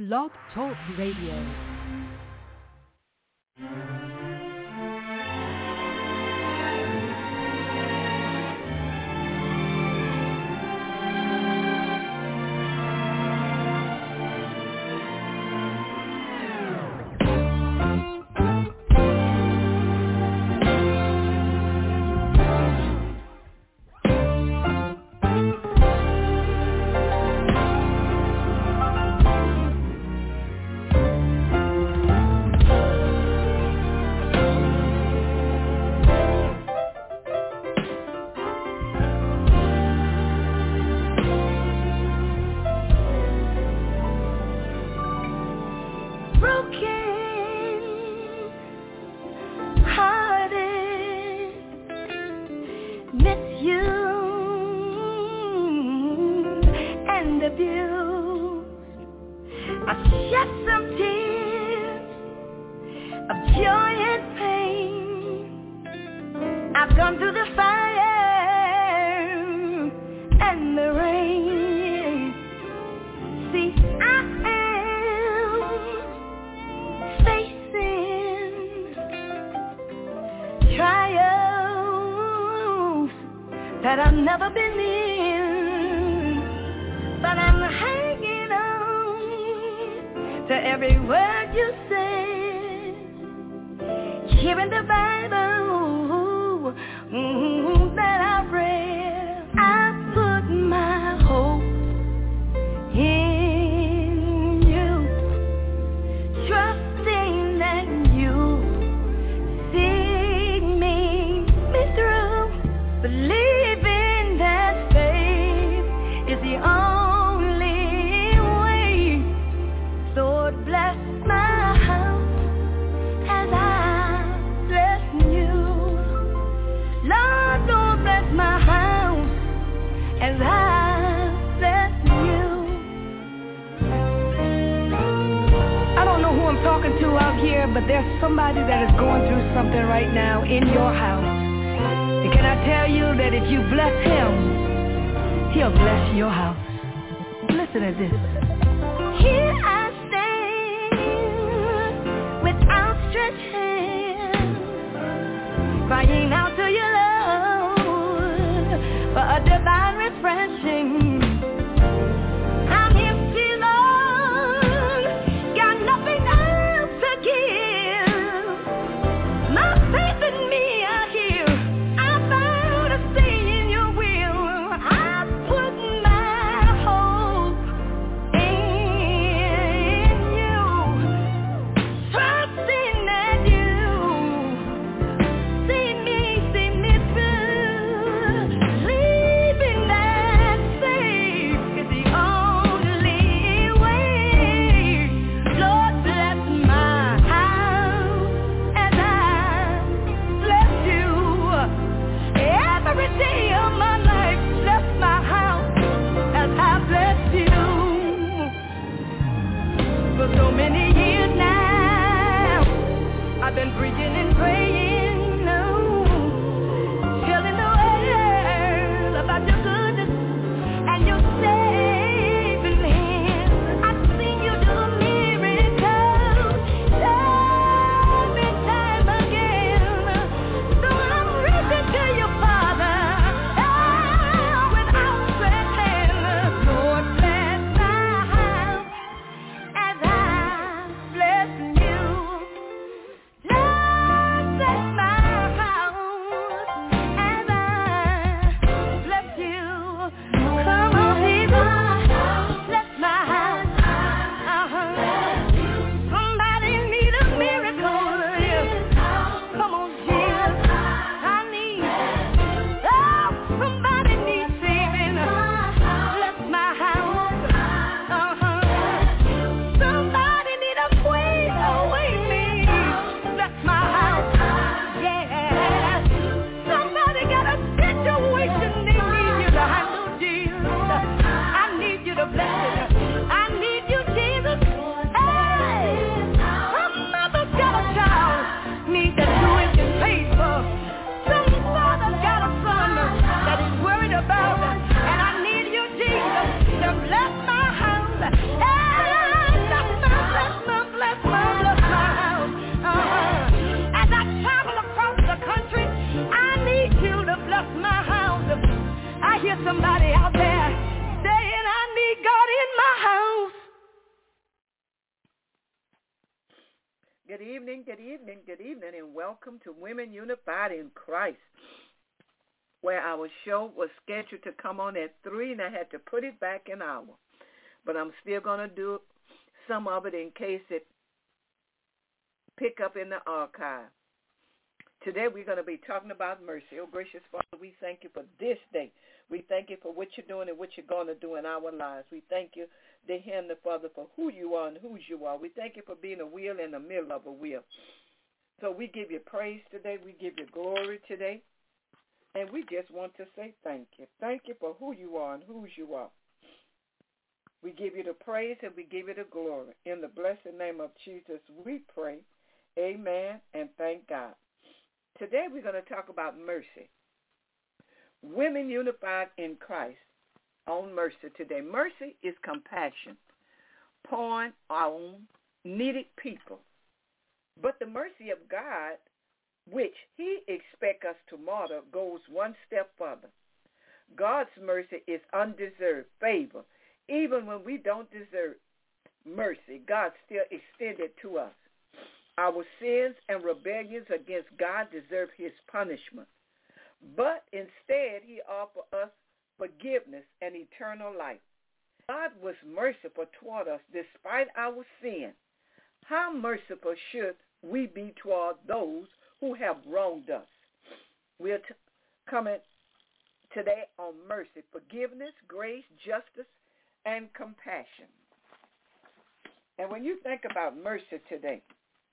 Blog Talk Radio. But there's somebody that is going through something right now in your house. And can I tell you that if you bless him, he'll bless your house. Listen to this. Here I stand with outstretched hands, crying out to you, Lord, for a divine refreshing. In Good evening, good evening, good evening, and welcome to Women Unified in Christ, where our show was scheduled to come on at 3, and I had to put it back an hour. But I'm still going to do some of it in case it pick up in the archive. Today we're going to be talking about mercy. Oh, gracious Father, we thank you for this day. We thank you for what you're doing and what you're going to do in our lives. We thank you, dear Heavenly Father, for who you are and whose you are. We thank you for being a wheel in the middle of a wheel. So we give you praise today. We give you glory today. And we just want to say thank you. Thank you for who you are and whose you are. We give you the praise and we give you the glory. In the blessed name of Jesus, we pray. Amen and thank God. Today we're going to talk about mercy. Women unified in Christ on mercy today. Mercy is compassion, pouring on needed people. But the mercy of God, which he expects us to model, goes one step further. God's mercy is undeserved favor. Even when we don't deserve mercy, God still extended to us. Our sins and rebellions against God deserve his punishment. But instead, he offered us forgiveness and eternal life. God was merciful toward us despite our sin. How merciful should we be toward those who have wronged us? We're coming today on mercy, forgiveness, grace, justice, and compassion. And when you think about mercy today,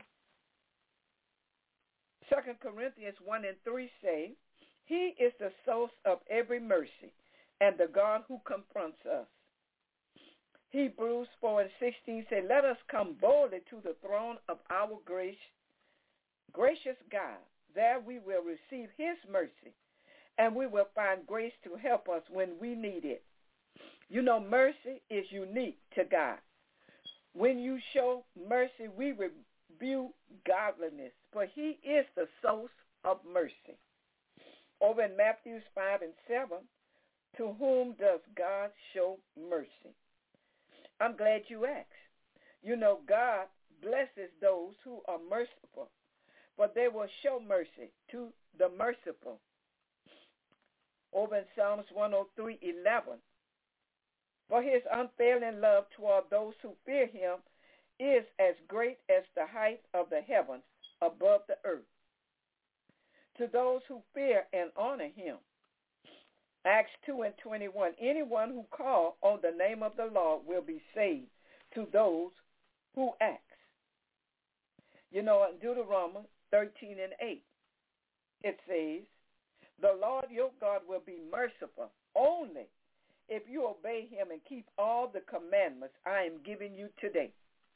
2 Corinthians 1 and 3 say, he is the source of every mercy and the God who confronts us. Hebrews 4 and 16 say, let us come boldly to the throne of our gracious God. There we will receive his mercy, and we will find grace to help us when we need it. You know, mercy is unique to God. When you show mercy, we rebuke godliness, for he is the source of mercy. Over in Matthew 5 and 7, to whom does God show mercy? I'm glad you asked. You know, God blesses those who are merciful, for they will show mercy to the merciful. Over in Psalms 103:11, for his unfailing love toward those who fear him is as great as the height of the heavens above the earth. To those who fear and honor him. Acts 2 and 21, anyone who calls on the name of the Lord will be saved. To those who ask. You know, in Deuteronomy 13 and 8, it says, the Lord your God will be merciful only if you obey him and keep all the commandments I am giving you today.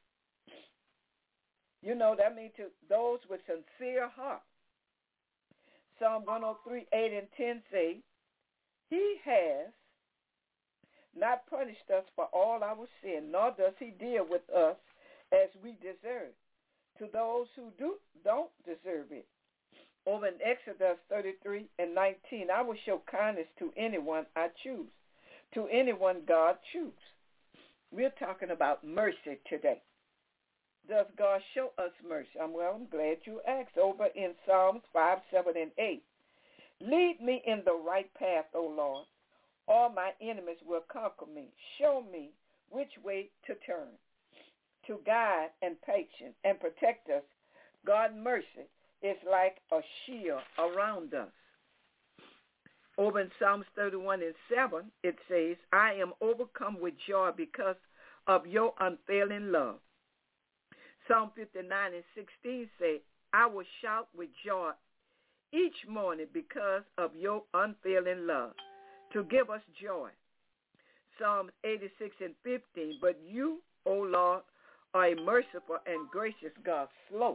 You know, that means to those with sincere heart. Psalm 103, 8 and 10 say, he has not punished us for all our sin, nor does he deal with us as we deserve. To those who don't deserve it. Over in Exodus 33 and 19, I will show kindness to anyone I choose, to anyone God chooses. We're talking about mercy today. Does God show us mercy? I'm glad you asked. Over in Psalms 5, 7, and 8. Lead me in the right path, O Lord. All my enemies will conquer me. Show me which way to turn. To guide and patient and protect us, God's mercy is like a shield around us. Over in Psalms 31 and 7, it says, I am overcome with joy because of your unfailing love. Psalm 59 and 16 say, I will shout with joy each morning because of your unfailing love, to give us joy. Psalm 86 and 15, but you, O Lord, are a merciful and gracious God, slow.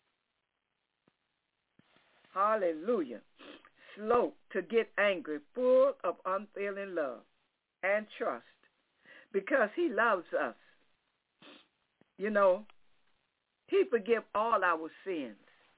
Hallelujah. Slow to get angry, full of unfailing love and trust, because he loves us. You know, he forgives all our sins.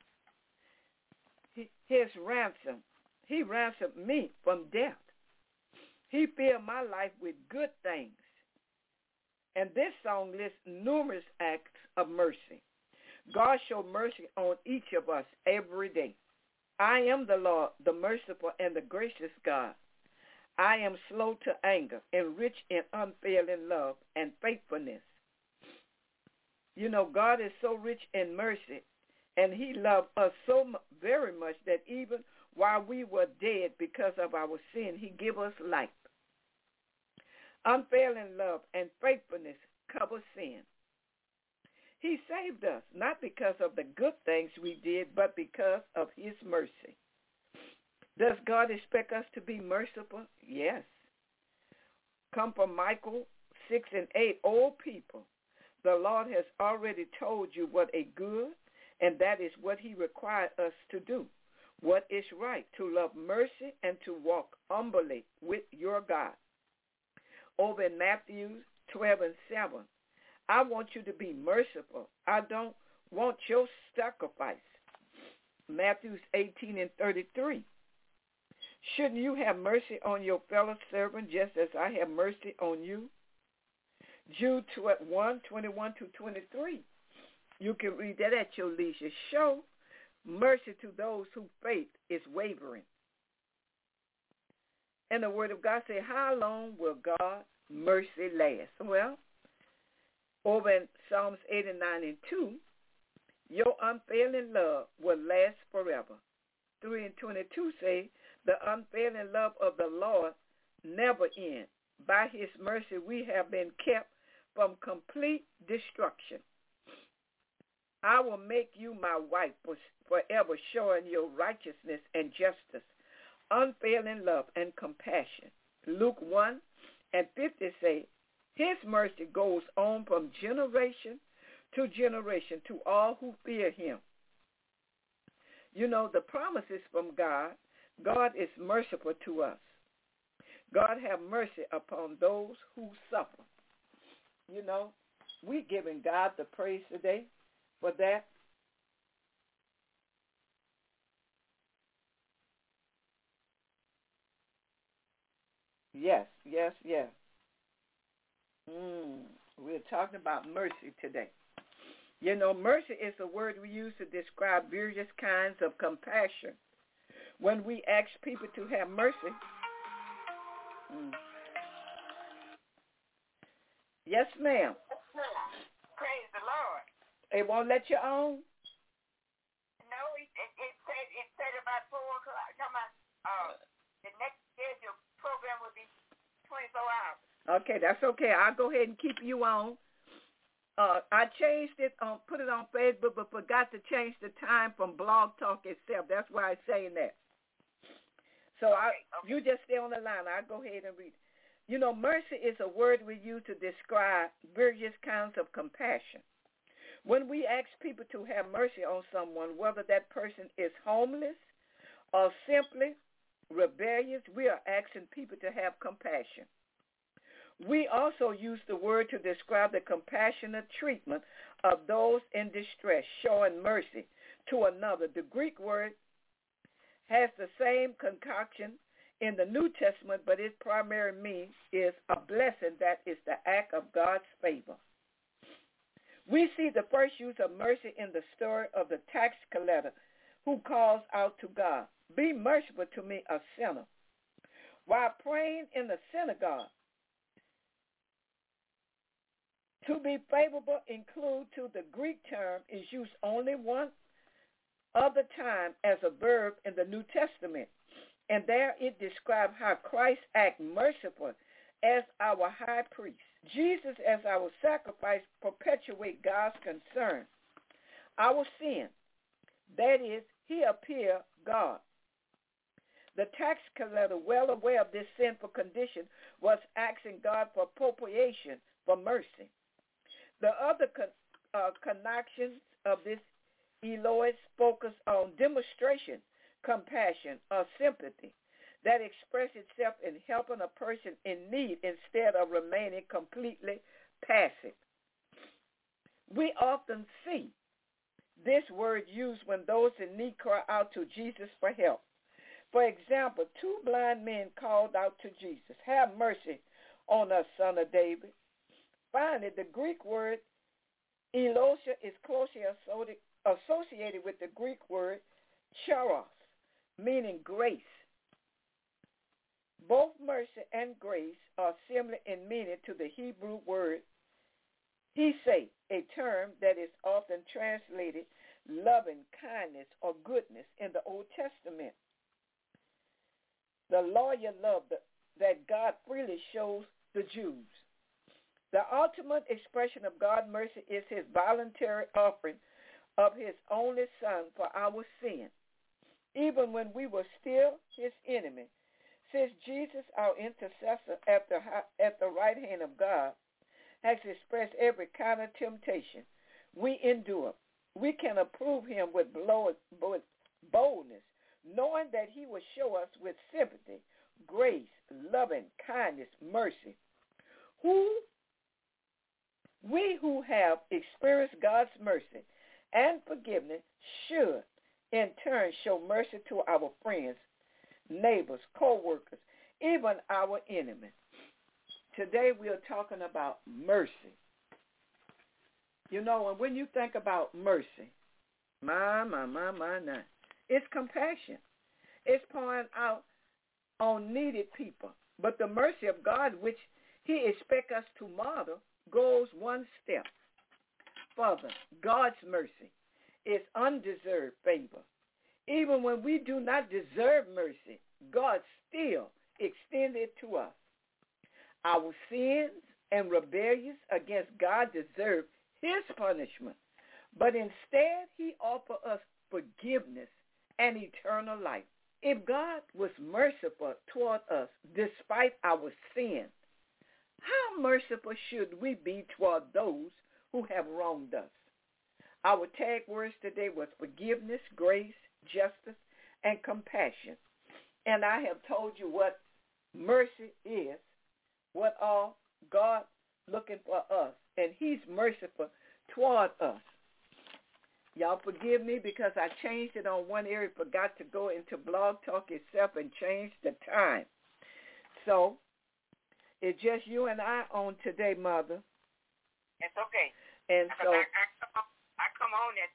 His ransom, he ransomed me from death. He filled my life with good things. And this song lists numerous acts of mercy. God show mercy on each of us every day. I am the Lord, the merciful and the gracious God. I am slow to anger and rich in unfailing love and faithfulness. You know, God is so rich in mercy, and he loved us so very much that even while we were dead because of our sin, he gave us life. Unfailing love and faithfulness cover sin. He saved us, not because of the good things we did, but because of his mercy. Does God expect us to be merciful? Yes. Come from Micah 6 and 8. O people, the Lord has already told you what a good, and that is what he required us to do. What is right, to love mercy and to walk humbly with your God. Over in Matthew 12 and 7, I want you to be merciful. I don't want your sacrifice. Matthew 18 and 33. Shouldn't you have mercy on your fellow servant just as I have mercy on you? Jude 1, 21 to 23. You can read that at your leisure. Show mercy to those whose faith is wavering. And the word of God says, how long will God's mercy last? Well, over in Psalms 89 and 2, your unfailing love will last forever. 3 and 22 say, the unfailing love of the Lord never ends. By his mercy we have been kept from complete destruction. I will make you my wife forever, showing your righteousness and justice, unfailing love and compassion. Luke 1 and 50 say, his mercy goes on from generation to generation to all who fear him. You know, the promises from God, God is merciful to us. God have mercy upon those who suffer. You know, we giving God the praise today for that. Yes. We're talking about mercy today. You know, mercy is a word we use to describe various kinds of compassion. When we ask people to have mercy, yes, ma'am. Praise the Lord. It won't let you on? No, it said about 4 o'clock. The next scheduled program will be 24 hours. Okay, that's okay. I'll go ahead and keep you on. I changed it, put it on Facebook, but forgot to change the time from Blog Talk itself. That's why I'm saying that. So you just stay on the line. I'll go ahead and read it. You know, mercy is a word we use to describe various kinds of compassion. When we ask people to have mercy on someone, whether that person is homeless or simply rebellious, we are asking people to have compassion. We also use the word to describe the compassionate treatment of those in distress, showing mercy to another. The Greek word has the same concoction in the New Testament, but its primary meaning is a blessing that is the act of God's favor. We see the first use of mercy in the story of the tax collector who calls out to God, be merciful to me, a sinner. While praying in the synagogue, to be favorable include to the Greek term is used only one other time as a verb in the New Testament. And there it describes how Christ acts merciful as our high priest. Jesus as our sacrifice perpetuates God's concern. Our sin, that is, he appeared God. The tax collector, well aware of this sinful condition, was asking God for propitiation, for mercy. The other connections of this Elois focus on demonstration, compassion, or sympathy that express itself in helping a person in need instead of remaining completely passive. We often see this word used when those in need cry out to Jesus for help. For example, 2 blind men called out to Jesus, have mercy on us, son of David. Finally, the Greek word Elosia is closely associated with the Greek word charos, meaning grace. Both mercy and grace are similar in meaning to the Hebrew word hesed, a term that is often translated loving kindness or goodness in the Old Testament. The loyal love that God freely shows the Jews. The ultimate expression of God's mercy is his voluntary offering of his only Son for our sin, even when we were still his enemy. Since Jesus, our intercessor at the right hand of God, has expressed every kind of temptation we endure, we can approve him with boldness, knowing that he will show us with sympathy, grace, loving kindness, mercy. We who have experienced God's mercy and forgiveness should, in turn, show mercy to our friends, neighbors, co-workers, even our enemies. Today we are talking about mercy. You know, and when you think about mercy, my, it's compassion. It's pouring out on needed people. But the mercy of God, which he expects us to model, goes one step further. God's mercy is undeserved favor. Even when we do not deserve mercy, God still extends it to us. Our sins and rebellions against God deserve his punishment, but instead he offers us forgiveness and eternal life. If God was merciful toward us despite our sin, how merciful should we be toward those who have wronged us? Our tag words today was forgiveness, grace, justice, and compassion. And I have told you what mercy is, what all God looking for us, and he's merciful toward us. Y'all forgive me because I changed it on one area, forgot to go into Blog Talk itself and change the time. So it's just you and I on today, Mother. It's okay. And so I come on at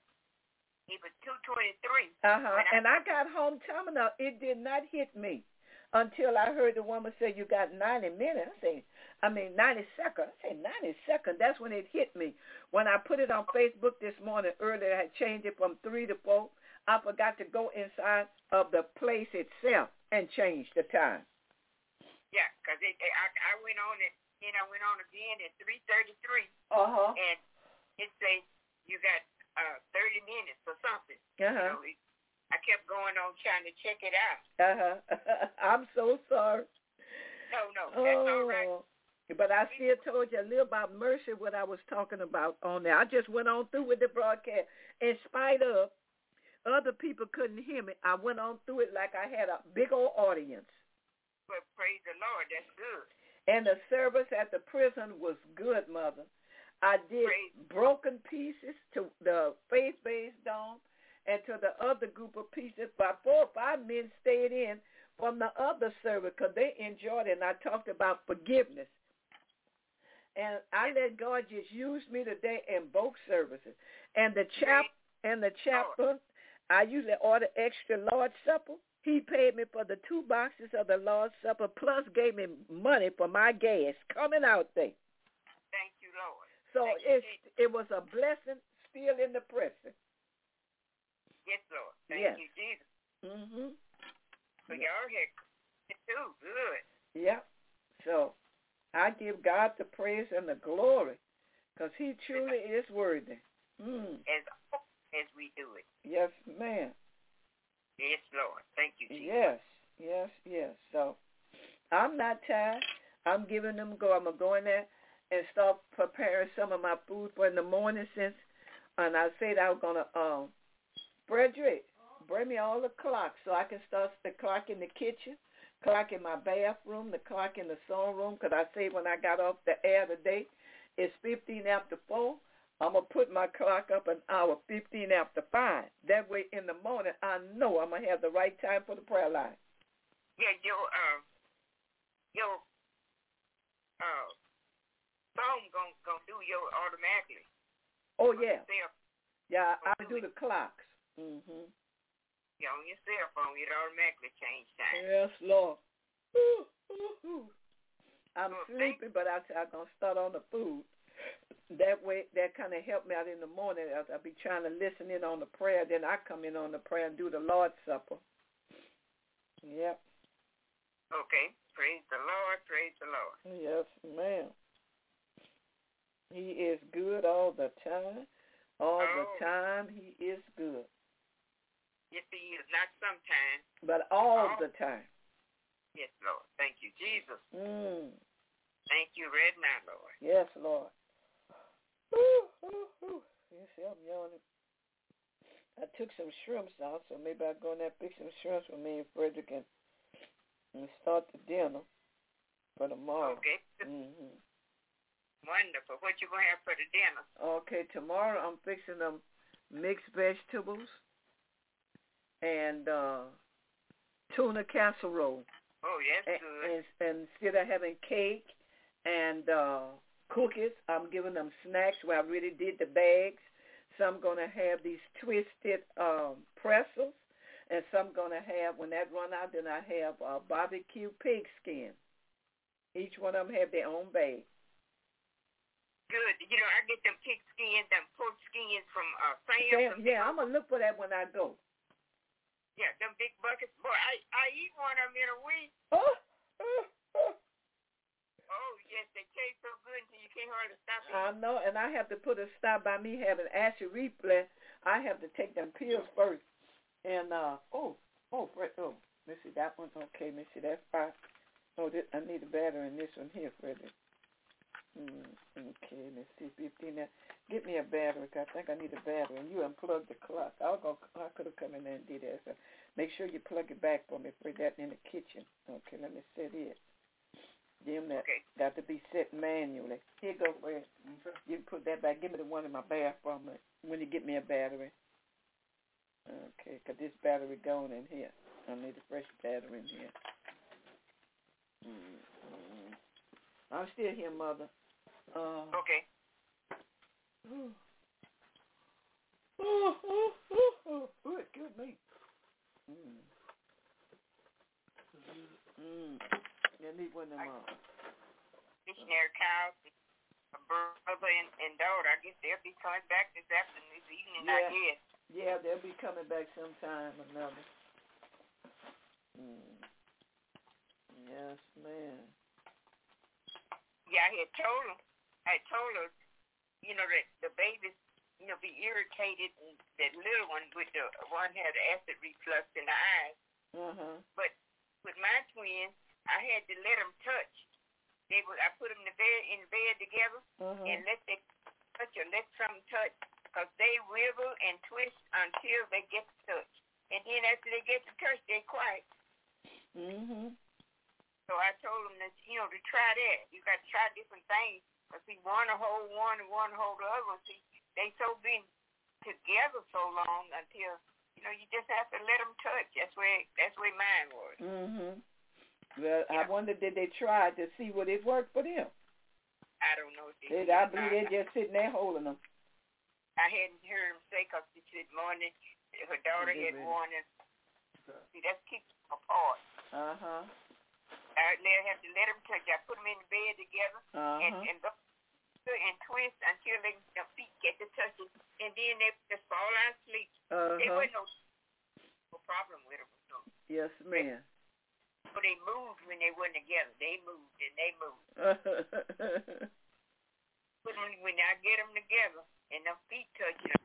it was 2:23. And I got home terminal. It did not hit me until I heard the woman say you got 90 minutes. 90 seconds. I say 90 seconds. That's when it hit me. When I put it on Facebook this morning earlier, I had changed it from 3 to 4. I forgot to go inside of the place itself and change the time. Yeah, because I went on it. I went on again at 3:33. And it says you got 30 minutes or something. You know, I kept going on trying to check it out. I'm so sorry. No, that's all right. But I still told you a little about mercy, what I was talking about on there. I just went on through with the broadcast. In spite of other people couldn't hear me, I went on through it like I had a big old audience. Well, praise the Lord. That's good. And the service at the prison was good, Mother. I did broken pieces to the faith-based dome and to the other group of pieces. About 4 or 5 men stayed in from the other service because they enjoyed it, and I talked about forgiveness. And I let God just use me today in both services. And the chaplain, I usually order extra Lord's Supper. He paid me for the 2 boxes of the Lord's Supper, plus gave me money for my gas coming out there. Thank you, Lord. So it was a blessing still in the pressing. Yes, Lord. Thank you, Jesus. Mm-hmm. So y'all had it too. Good. Yeah. So I give God the praise and the glory because he truly is worthy. As we do it. Yes, ma'am. Yes, Lord. Thank you, Jesus. Yes. So I'm not tired. I'm giving them go. I'm going to go in there and start preparing some of my food for in the morning and I said I was going to, Frederick, bring me all the clocks so I can start the clock in the kitchen, clock in my bathroom, the clock in the sewing room, because I say when I got off the air today, it's 15 after 4. I'm going to put my clock up an hour, 15 after 5. That way in the morning, I know I'm going to have the right time for the prayer line. Yeah, your phone gonna do your automatically. Oh, yeah. Yeah, I do the clocks. Mm-hmm. Yeah, on your cell phone, it automatically change time. Yes, Lord. Ooh, ooh, ooh. I'm sleepy, but I'm going to start on the food. That way, that kind of helped me out in the morning. I'll be trying to listen in on the prayer. Then I come in on the prayer and do the Lord's Supper. Yep. Okay. Praise the Lord. Praise the Lord. Yes, ma'am. He is good all the time. All the time, he is good. Yes, he is. Not sometimes. But all the time. Yes, Lord. Thank you, Jesus. Mm. Thank you right now, Lord. Yes, Lord. Ooh, ooh, ooh. You see, I'm yawning. I took some shrimps out, so maybe I'll go in there and pick some shrimps for me and Frederick and start the dinner for tomorrow. Okay. Mm-hmm. Wonderful. What you going to have for the dinner? Okay, tomorrow I'm fixing them mixed vegetables and tuna casserole. Oh, yes, good. And instead of having cake and cookies, I'm giving them snacks where I really did the bags. Some going to have these twisted pretzels, and some going to have, when that run out, then I have barbecue pig skin. Each one of them have their own bag. Good. You know, I get them pig skins, them pork skins from Sam's. Yeah, I'm going to look for that when I go. Yeah, them big buckets. Boy, I eat one of them in a week. Oh, yes, they taste so good until you can't hardly stop eating. I know, and I have to put a stop by me having acid reflux. I have to take them pills first. And, let me see, that one, okay, let me see, that's fine. Oh, I need a battery in this one here, Freddie. Okay, let's see, 15 now. Get me a battery, because I think I need a battery. And you unplug the clock. I could have come in there and did that. So make sure you plug it back for me, put that in the kitchen. Okay, let me set it. Them that got to be set manually. Here you go, Fred. You can put that back. Give me the one in my bathroom when you get me a battery. Okay, because this battery going in here. I need a fresh battery in here. I'm still here, Mother. Okay. Good me. I need one of them. Missionary cows, a brother and daughter. I guess they'll be coming back this afternoon, this evening. Yeah. I guess. Yeah, they'll be coming back sometime or another. Yes, ma'am. Yeah, I told her, you know, that the babies, you know, be irritated, and that little one with the one had acid reflux in the eyes. But with my twins, I had to let them touch. I put them in the bed together and let them touch or let something touch, because they wiggle and twist until they get to touch. And then after they get to touch, they're quiet. So I told them that, you know, to try that. You got to try different things. Because see, one will hold one and one will hold the other one. See, they so been together so long until, you know, you just have to let them touch. That's where mine was. Well, yeah. I wonder, did they try to see would it work for them? I don't know. I believe they're just sitting there holding them. I hadn't heard them say, because she said morning, her daughter had one. See, that keeps them apart. They'll have to let them touch. I put them in the bed together and twist until their feet get to touching, and then they just fall out of sleep. There wasn't no problem with them. So. Yes, ma'am. But they moved when they weren't together. They moved and they moved. But when I get them together and their feet touching,